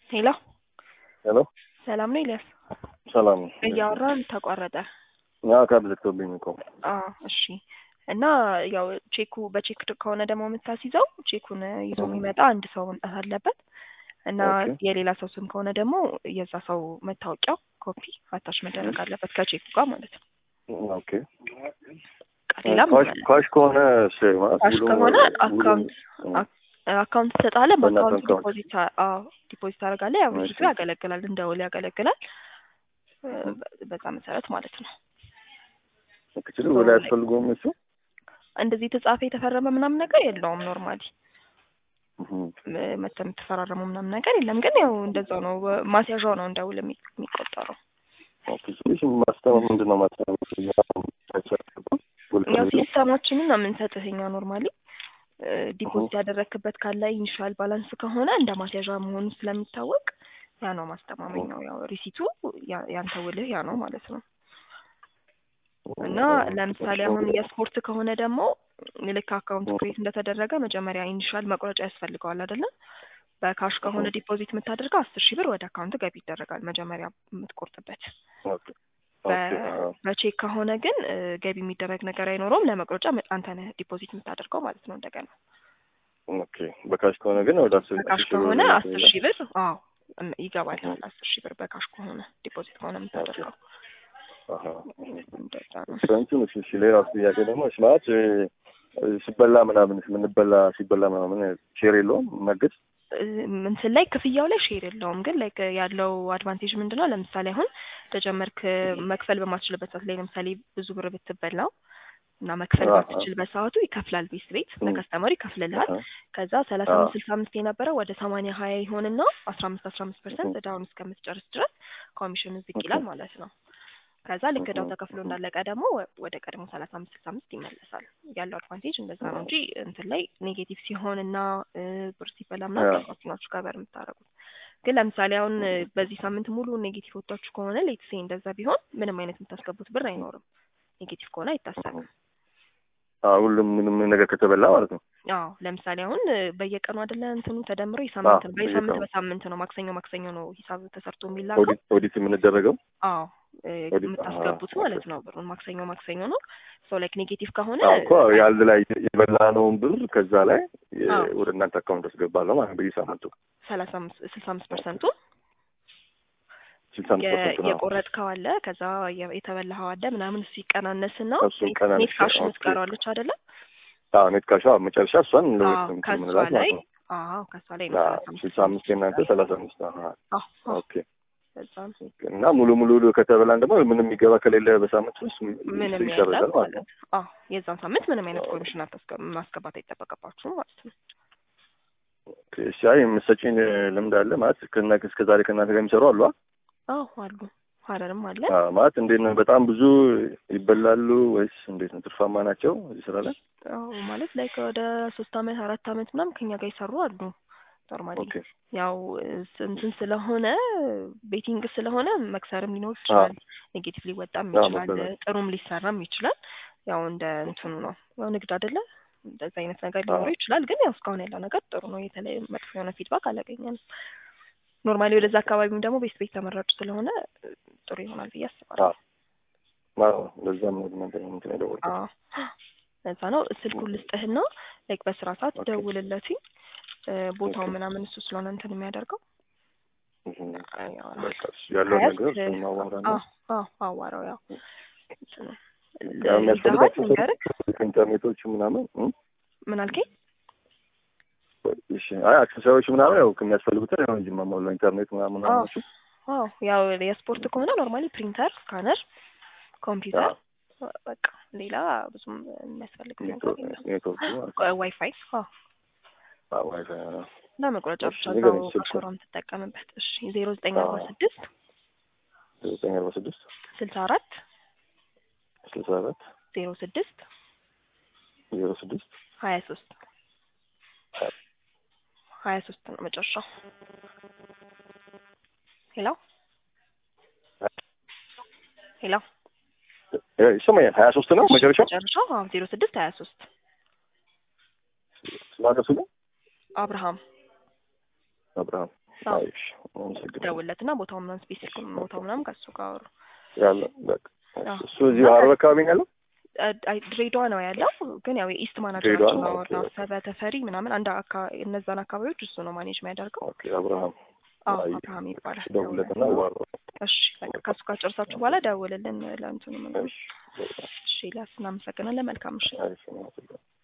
ሄሎ ሄሎ ሰላም ነው ኤልያስ? ሰላም እያወራን ተቋረጠ። ያ ካብልክቶብኝ እኮ እሺ። እና ያው በቼክ ከሆነ ደግሞ የምታስይዘው ቼኩን ይዞ የሚመጣ አንድ ሰው መምጣት አለበት እና ኦኬ የሌላ ሰው ስም ከሆነ ደግሞ የዛ ሰው መታወቂያው ኮፒ አታች መደረግ አለበት ከቼኩ ጋር ማለት ነው። ኦኬ ሌላም ካሽ ከሆነ ካሽ ከሆነ አካውንት ትሰጣለህ። በአካውንት ዲፖዚት ታደርጋለህ። ያው ሪሲቱ ያገለግላል፣ እንደ ውል ያገለግላል። በዛ መሰረት ማለት ነው። እክችሉ ወደ ያስፈልገውም እሱ እንደዚህ ተጻፈ የተፈረመ ምናምን ነገር የለውም። ኖርማሊ መተም ተፈራረሙ ምናምን ነገር የለም። ግን ያው እንደዛው ነው፣ ማስያዣው ነው እንደ ውል የሚቆጠረው። ኦኬ ስለዚህ ማስተማር ምንድነው ማስተማር ያው ሲስተማችንን ነው የምንሰጥህ እኛ ኖርማሊ ዲፖዚት ያደረክበት ካለ ኢኒሻል ባላንስ ከሆነ እንደ ማስያዣ መሆኑ ስለሚታወቅ ያ ነው ማስተማመኛው። ያው ሪሲቱ ያንተ ውልህ ያ ነው ማለት ነው። እና ለምሳሌ አሁን የስፖርት ከሆነ ደግሞ ልክ አካውንት ክሬት እንደተደረገ መጀመሪያ ኢኒሻል መቁረጫ ያስፈልገዋል አይደለ? በካሽ ከሆነ ዲፖዚት የምታደርገው 10,000 ብር ወደ አካውንት ገቢ ይደረጋል መጀመሪያ የምትቆርጥበት። በቼክ ከሆነ ግን ገቢ የሚደረግ ነገር አይኖረውም። ለመቁረጫ አንተ ነህ ዲፖዚት የምታደርገው ማለት ነው እንደገና። ኦኬ በካሽ ከሆነ ግን ወደ 10,000 በካሽ ከሆነ 10,000 ብር ይገባል። 10,000 ብር በካሽ ከሆነ ዲፖዚት ከሆነ የምታደርገው። ፍራንቹን እሺ ሌላው ጥያቄ ደግሞ ስማት ሲበላ ምናምን ሲበላ ምናምን ሼር የለውም መግድ እንትን ላይ ክፍያው ላይ ሼር የለውም። ግን ላይክ ያለው አድቫንቴጅ ምንድነው? ለምሳሌ አሁን ተጀመርክ መክፈል በማትችልበት ሰዓት ላይ ለምሳሌ ብዙ ብር ብትበላው እና መክፈል ባትችል በሰዓቱ ይከፍላል። ቤት ለከስተመር ይከፍልልሃል። ከዛ 35 65 የነበረ ወደ 80 20 ይሆንና 15% ዳውን እስከምትጨርስ ድረስ ኮሚሽን ዝቅ ይላል ማለት ነው። ከዛ ልክ እዳው ተከፍሎ እንዳለቀ ደግሞ ወደ ቀድሞ 35 65 ይመለሳል። ያለው አድቫንቴጅ እንደዛ ነው እንጂ እንትን ላይ ኔጌቲቭ ሲሆንና ብር ሲበላ ምናምን ነው ከበር የምታረጉት። ግን ለምሳሌ አሁን በዚህ ሳምንት ሙሉ ኔጌቲቭ ወጣችሁ ከሆነ ሌትስ ሴይ እንደዛ ቢሆን ምንም አይነት የምታስገቡት ብር አይኖርም። ኔጌቲቭ ከሆነ አይታሰብም። ሁሉም ምንም ነገር ከተበላ ማለት ነው። ለምሳሌ አሁን በየቀኑ አይደለ እንትኑ ተደምሮ የሳምንት በሳምንት ነው ማክሰኞ ነው ሂሳብ ተሰርቶ የሚላከው ኦዲት የምንደረገው። የምታስገቡት ማለት ነው። ብሩን ማክሰኞ ነው። ሶ ላይክ ኔጌቲቭ ከሆነ ያልድ ላይ የበላነውን ብር ከዛ ላይ ወደ እናንተ አካውንት አስገባለሁ ማለት ነው። በየሳምንቱ 65% የቆረጥከው አለ፣ ከዛ የተበላኸው አለ ምናምን እሱ ይቀናነስና ኔት ካሽ ምትቀራለች አይደለ? ኔት ካሽ መጨረሻ እሷን ምንላት ማለት ነው። ከሷ ላይ ነው 65 የእናንተ 35 ኦኬ። እና ሙሉ ከተበላን ደግሞ ምንም የሚገባ ከሌለ በሳምንት ውስጥ ምንም ይሰራል ማለት ነው። የዛን ሳምንት ምንም አይነት ኮሚሽን ማስገባት አይጠበቅባችሁም ማለት ነው። እሺ የምትሰጪኝ ልምድ አለ ማለት እስከ ዛሬ ከእናንተ ጋር የሚሰሩ አሉ? አሉ። ሀረርም አለ ማለት እንዴት ነው? በጣም ብዙ ይበላሉ ወይስ እንዴት ነው? ትርፋማ ናቸው እዚህ ስራ ላይ? ማለት ላይ ወደ 3 አመት 4 አመት ምናምን ከኛ ጋር ይሰሩ አሉ። ኖርማሊ ያው እንትን ስለሆነ ቤቲንግ ስለሆነ መክሰርም ሊኖር ይችላል፣ ኔጌቲቭ ሊወጣም ይችላል፣ ጥሩም ሊሰራም ይችላል። ያው እንደ እንትኑ ነው። ያው ንግድ አይደለ? እንደዛ አይነት ነገር ሊኖር ይችላል። ግን ያው እስካሁን ያለው ነገር ጥሩ ነው። የተለየ መጥፎ የሆነ ፊድባክ አላገኘንም። ኖርማሊ ወደዛ አካባቢም ደግሞ ቤት ተመራጭ ስለሆነ ጥሩ ይሆናል ብዬ አስባለሁ። ለዛም ነው ነገር እንትን ያደረኩት። ለዛ ነው ስልኩን ልስጥህና ላይክ በስራ ሰዓት ደውልለት። ቦታው ምናምን እሱ ስለሆነ እንትን የሚያደርገው ያለው ነገር ማዋራው አዋራው ያው ኢንተርኔቶች ምናምን ምን አልከኝ? እሺ አክሰሰሪዎች ምናምን ያው ከሚያስፈልጉት ነው እንጂ ማማው ኢንተርኔት ምናምን ነው። ያው የስፖርት ከሆነ ኖርማሊ ፕሪንተር፣ ስካነር፣ ኮምፒውተር በቃ ሌላ ብዙም የሚያስፈልግ ነገር የለም። ዋይፋይ ለመቁረጫ ብቻ ነው አሽራም ተጠቀምበት። እሺ 0946 64 06 23 ነው መጨረሻው። ሄሎ ይሰማኝ 23 ነው መጨረሻው። 06 23 ማለት ነው። አብርሃም አይሽ ደውለትና ቦታው ምናምን ስፔሲፊክ ቦታው ምናምን ከሱ ጋር አወሩ ያለ በቃ እሱ እዚህ ሀረር አካባቢ ነው ያለው። ድሬዳዋ ነው ያለው፣ ግን ያው የኢስት ማናጀራችን ነው አሰበ ተፈሪ ምናምን አንድ እነዛን አካባቢዎች እሱ ነው ማኔጅ የሚያደርገው። ኦኬ አብርሃም አብርሃም ይባላል። ደውለትና ዋሮ እሺ በቃ ከሱ ጋር ጨርሳችሁ በኋላ ደውልልን ለእንትኑ ምናምን። እሺ ላስ እናመሰግናለን። መልካም ምሽት።